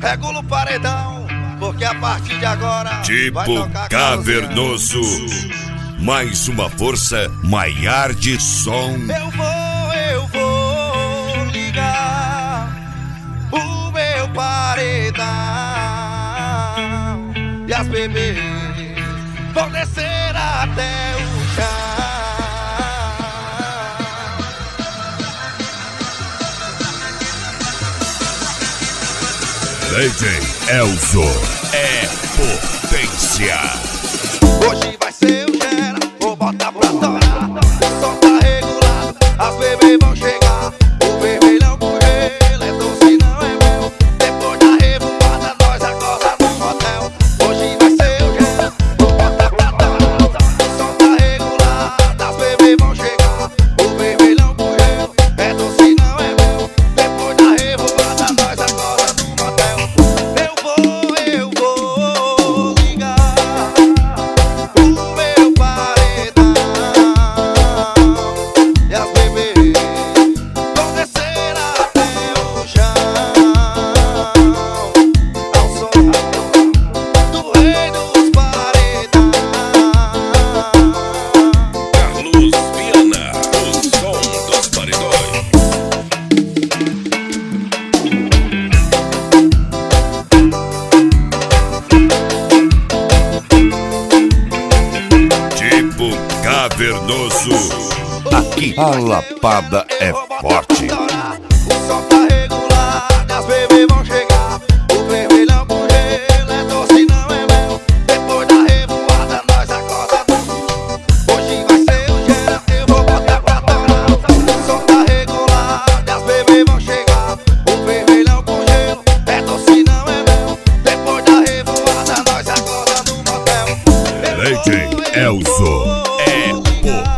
Regula o paredão, porque a partir de agora Tipo vai tocar cavernoso. Mais uma força maior de som. Eu vou ligar o meu paredão e as bebês vão descer até o chão. DJ Elzo é potência. Hoje vai ser o gera, vou botar pra torar. O som tá regulado, as bebês vão chegar. O vermelhão com gelo é doce, não é mel. Depois da revoada nós acorda no motel. Hoje vai ser o gera, vou botar pra torar. O som tá regulado, as bebês vão chegar. O vermelhão com gelo é doce, não é mel. Depois da revoada nós acorda no motel. Eu vou ligar o meu paredão e as bebês vão descer até o chão ao som do rei dos paredões. Carlos Viana, o som dos paredões. Tipo cavernoso. Aqui a lapada é forte. O som tá regulado, as bebês vão chegar. O vermelhão com gelo é doce, não é mel. Depois da revoada nós acorda no. Hoje vai ser o gera, eu vou botar pra torar. O som tá regulado, as bebês vão chegar. O vermelhão com gelo é doce, não é mel. Depois da revoada nós acorda no motel. DJ Elzo é potência.